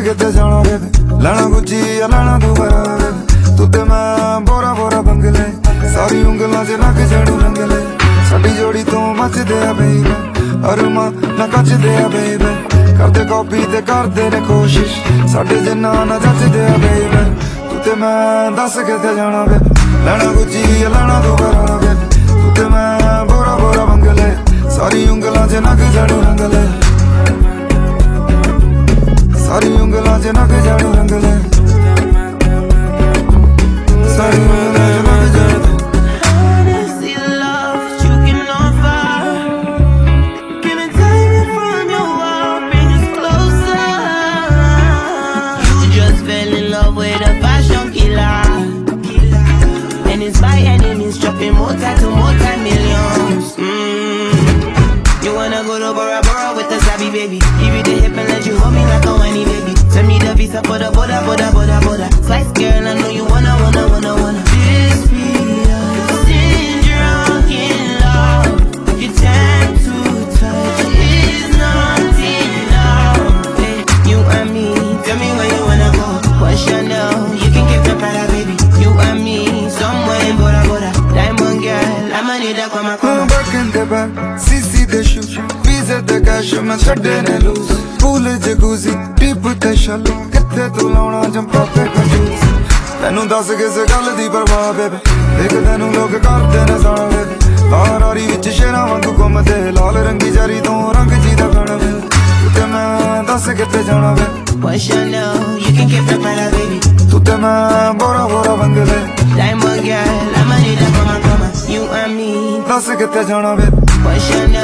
किते जाना बेबे लैना गुज्जी या लैना दोबारा बेबे तू ते मैं बोरा बोरा बंगले सारी उंगलां च नक जड़ू रंगले साडी जोड़ी तो मचदे आ बेबे अरमा ना कचदे आ बेबे करदे कॉपी ते करदे ने कोशिश साडे जिन्ना ना जचदे आ बेबे तू ते मैं दस किते जाना बेबे लैना गुज्जी या लैना दोबारा बेबे तू ते मैं बोरा बोरा बंगले सारी उंगलां च नक जड़ू रंगले सारी उंगलां च नक जड़ू रंगले सारी उंगलां च नक जड़ू multi-millions. You wanna go to Bora Bora with the savvy baby? Give you the hip and let you hold me like a whiny baby. Send me the visa for the boda, boda, boda, boda. Slice girl, I know you wanna. This be a sin drunk in love. Your time to touch is not enough. Hey, you and me, tell me where you wanna go. What's your now? You can give the Prada baby. You and me, somewhere in Bora Bora. Diamond girl, I'ma need a come. Back in the back, CC the shoes, visa the cash, man chade ne lose. Pool jacuzzi, deep the shallow, kitte tu launa jumpa pe juice. Tenu das kis gall di parwah bebe, ek tenu log karte ne sana bebe. Tarari vich shera wangu ghumde, laal rangi jari to rang ji da gana bebe. Tute main das kitte jana bebe. What's your now? You can keep the Prada baby. Tute main bora bora bangle. Diamond girl, I'ma need a come. You and me. Das kitte jana bebe. What's your now?